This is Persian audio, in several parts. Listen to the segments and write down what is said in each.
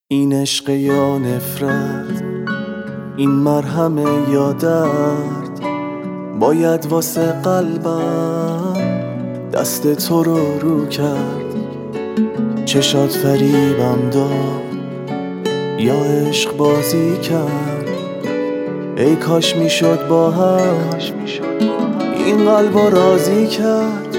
این عشق یا نفرت، این مرهم یا درد، باید واسه قلبم دست تو رو کرد. چشات فریبم داد یا عشق بازی کرد، ای کاش میشد با هم این قلبو راضی کرد.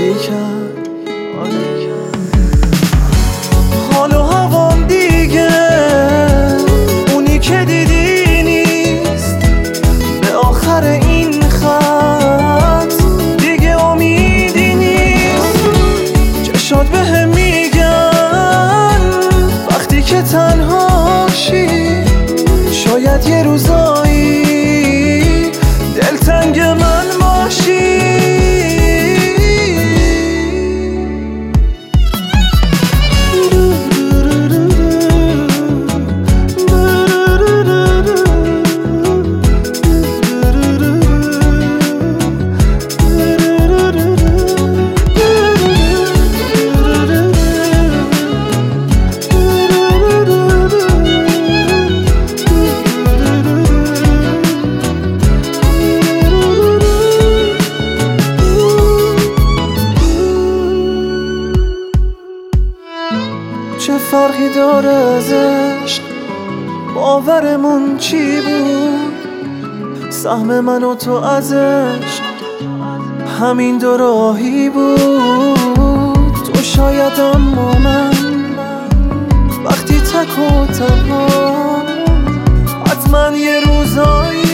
حال و هوام دیگه اونی که دیدی نیست، به آخر این خط دیگه امیدی نیست. چشات بهم میگن وقتی که تنهاشی، شاید یه روزایی دلتنگ من باشی. چه فرقی داره از عشق؟ باورمون چی بود؟ سهم من و تو از عشق همین دو راهی بود. تو شاید اما من وقتی تک و تنها، حتما یه روزایی